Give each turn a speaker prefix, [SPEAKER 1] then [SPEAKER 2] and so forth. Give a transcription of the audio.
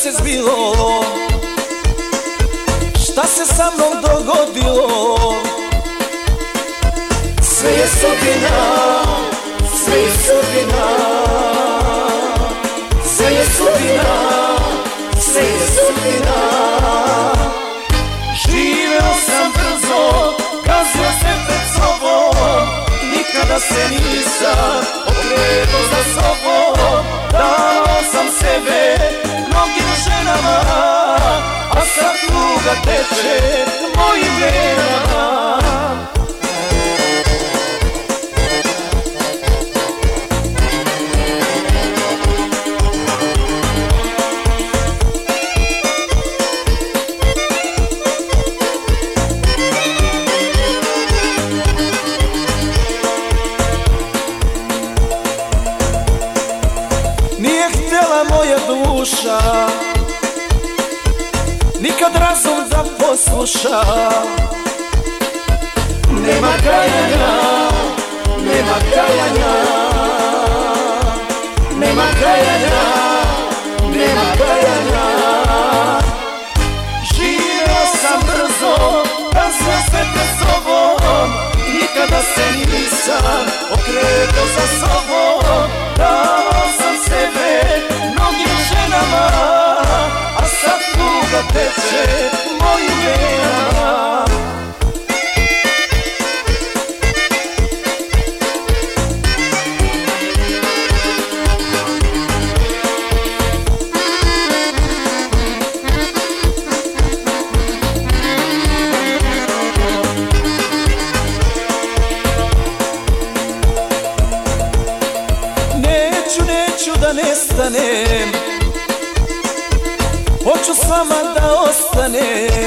[SPEAKER 1] se zbilo, šta se sa mnom dogodilo. Sve je sudbina, sve je sudbina, sve je sudbina, sve je sudbina. Živeo sam brzo, gazio se pred sobom, nikada se nisam okretao za sobom. Dao sam sebe mnogim ženama, a sad tuga teče mojim venama. Nije htjela moja duša nikad razum da posluša. Nema kajanja, nema kajanja, nema kajanja, nema kajanja. Živeo sam brzo, razvio se pred sobom, nikada se nisam okretao za sobom. Dao sam sebe mnogim ženama, a sad tuga teče mojim venama. Neću da nestanem, hoću s vama da ostanem.